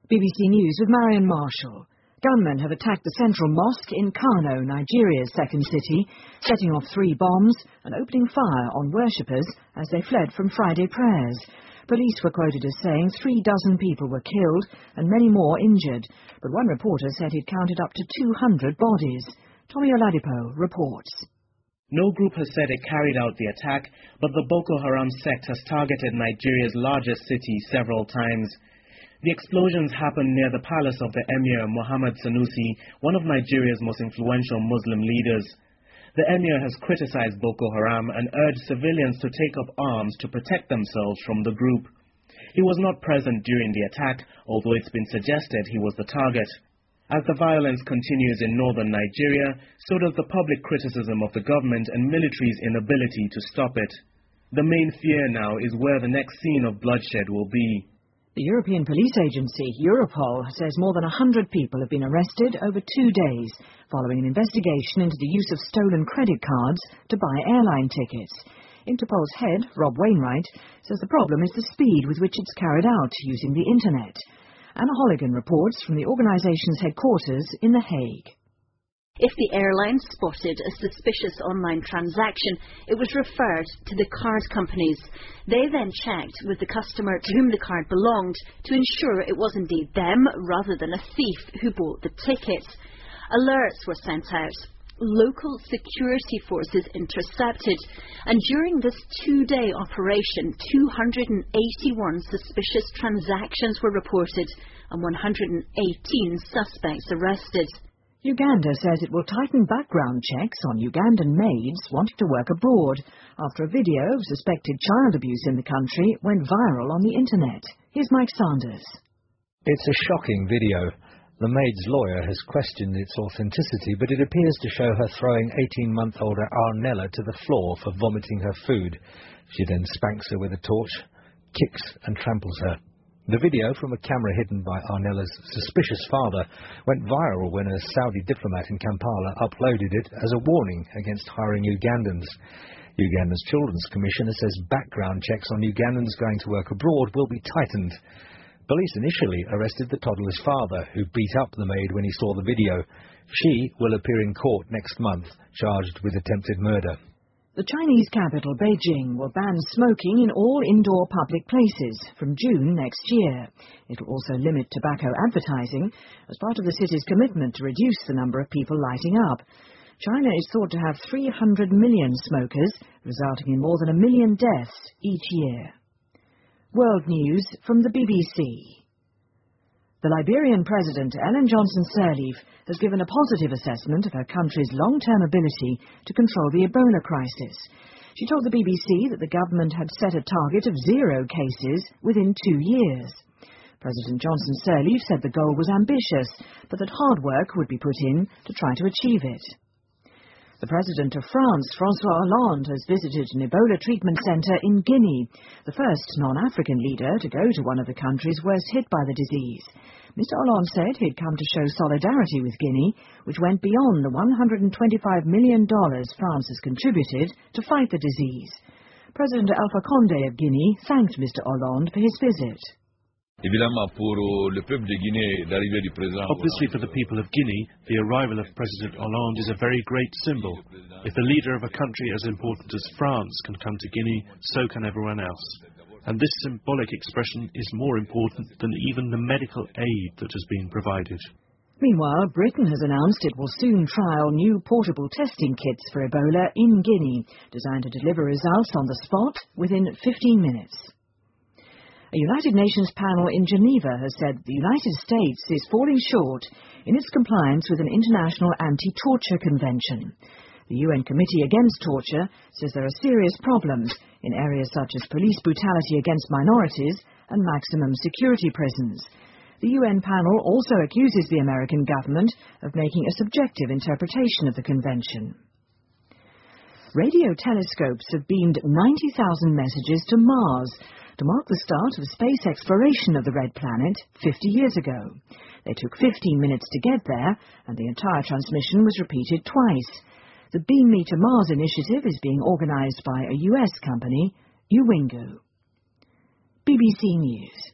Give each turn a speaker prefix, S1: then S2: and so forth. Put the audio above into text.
S1: BBC News with Marion Marshall. Gunmen have attacked the central mosque in Kano, Nigeria's second city, setting off 3 bombs and opening fire on worshippers as they fled from Friday prayers. Police were quoted as saying 36 people were killed and many more injured, but one reporter said he'd counted up to 200 bodies. Tommy Oladipo reports.
S2: No group has said it carried out the attack, but the Boko Haram sect has targeted Nigeria's largest city several times. The explosions happened near the palace of the Emir Mohammed Sanusi, one of Nigeria's most influential Muslim leaders. The Emir has criticized Boko Haram and urged civilians to take up arms to protect themselves from the group. He was not present during the attack, although it's been suggested he was the target. As the violence continues in northern Nigeria, so does the public criticism of the government and military's inability to stop it. The main fear now is where the next scene of bloodshed will be.
S1: The European Police Agency, Europol, says more than 100 people have been arrested over 2 days following an investigation into the use of stolen credit cards to buy airline tickets. Interpol's head, Rob Wainwright, says the problem is the speed with which it's carried out using the Internet. Anna Holligan reports from the organisation's headquarters in The Hague.
S3: If the airline spotted a suspicious online transaction, it was referred to the card companies. They then checked with the customer to whom the card belonged to ensure it was indeed them rather than a thief who bought the ticket. Alerts were sent out. Local security forces intercepted, and during this 2-day operation, 281 suspicious transactions were reported and 118 suspects arrested.
S1: Uganda says it will tighten background checks on Ugandan maids wanting to work abroad after a video of suspected child abuse in the country went viral on the internet. Here's Mike Sanders.
S4: It's a shocking video. The maid's lawyer has questioned its authenticity, but it appears to show her throwing 18-month-old Arnella to the floor for vomiting her food. She then spanks her with a torch, kicks and tramples her. The video, from a camera hidden by Arnella's suspicious father, went viral when a Saudi diplomat in Kampala uploaded it as a warning against hiring Ugandans. Uganda's Children's Commissioner says background checks on Ugandans going to work abroad will be tightened. Police initially arrested the toddler's father, who beat up the maid when he saw the video. She will appear in court next month, charged with attempted murder.
S1: The Chinese capital, Beijing, will ban smoking in all indoor public places from June next year. It will also limit tobacco advertising as part of the city's commitment to reduce the number of people lighting up. China is thought to have 300 million smokers, resulting in more than 1 million deaths each year. World News from the BBC. The Liberian President, Ellen Johnson Sirleaf, has given a positive assessment of her country's long-term ability to control the Ebola crisis. She told the BBC that the government had set a target of 0 cases within 2 years. President Johnson Sirleaf said the goal was ambitious, but that hard work would be put in to try to achieve it. The President of France, François Hollande, has visited an Ebola treatment centre in Guinea, the first non-African leader to go to one of the countries worst hit by the disease. Mr. Hollande said he'd come to show solidarity with Guinea, which went beyond the $125 million France has contributed to fight the disease. President Alpha Condé of Guinea thanked Mr. Hollande for his visit.
S5: Obviously, for the people of Guinea, the arrival of President Hollande is a very great symbol. If the leader of a country as important as France can come to Guinea, so can everyone else. And this symbolic expression is more important than even the medical aid that has been provided.
S1: Meanwhile, Britain has announced it will soon trial new portable testing kits for Ebola in Guinea, designed to deliver results on the spot within 15 minutes. A United Nations panel in Geneva has said the United States is falling short in its compliance with an international anti-torture convention. The UN Committee Against Torture says there are serious problems in areas such as police brutality against minorities and maximum security prisons. The UN panel also accuses the American government of making a subjective interpretation of the convention. Radio telescopes have beamed 90,000 messages to Mars to mark the start of space exploration of the Red Planet 50 years ago. They took 15 minutes to get there, and the entire transmission was repeated twice. The Beam Me to Mars initiative is being organised by a US company, Uwingu. BBC News.